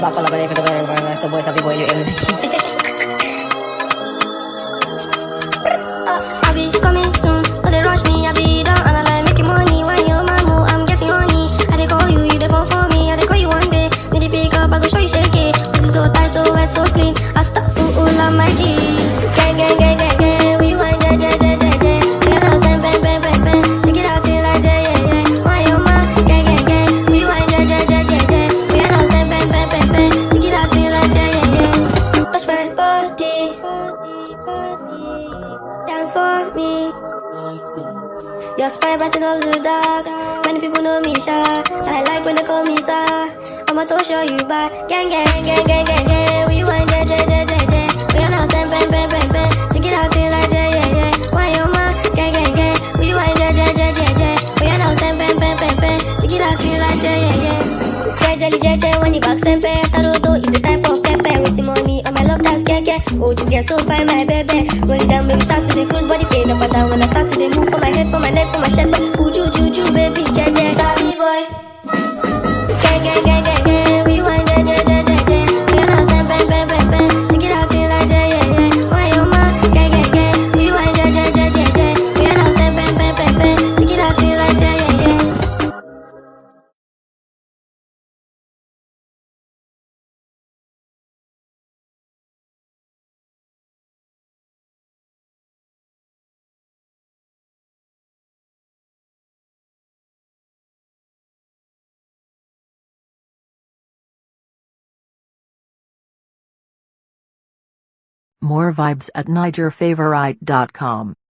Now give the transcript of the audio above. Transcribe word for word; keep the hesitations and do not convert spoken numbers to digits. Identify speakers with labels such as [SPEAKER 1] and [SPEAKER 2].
[SPEAKER 1] back all up and for so boys happy boy you
[SPEAKER 2] I be coming soon, but they rush me, I be down and I like making money. When you're my move, I'm getting honey. I dey call you, you dey come for me. I dey call you one day, need to pick up, I go show you shake it. This is so tight, so wet, so clean. I stop to all of my G. Gang, gang, gang, gang, gang. We want ja, ja, ja, ja, ja. We are dancing, bang, bang, bang, bang. Check it out, till like yeah, yeah, yeah. When you're my gang, gang, gang. We want ja, ja, ja, ja, ja. We are dancing, bang, bang, bang, bang. Check it out, till like yeah, yeah, yeah. Touch my body, dance for me. Your spine brighten up the dark. Many people know me shy. I like when they call me sir. I'ma to show you back. Gang gang gang gang gang gang. We want ja ja ja ja ja. We are now send bang bang bang bang. Check it out till like yeah yeah yeah. Why you man? Gang gang gang. We want ja ja ja ja ja. We are now send bang bang bang bang. Check it out till like yeah yeah yeah. Jelly jelly when you back send pay. Taroto is the type of pepper. Wasting money on my love that's keke. Oh this get so fine my baby. Roll it down baby start to the cruise body pain up and down when I start to the move for my head for my neck for my shirt. Uju juju baby jeje. Sabi boy. Gang gang gang gang gang. We want ja ja ja ja ja. We are now send bang bang bang bang. Check it out till like yeah yeah yeah. Why you man? Gang gang gang. We want ja ja ja ja ja. We are now send bang bang bang bang. Check it out till like yeah yeah yeah.
[SPEAKER 3] More vibes at niger favorite dot com.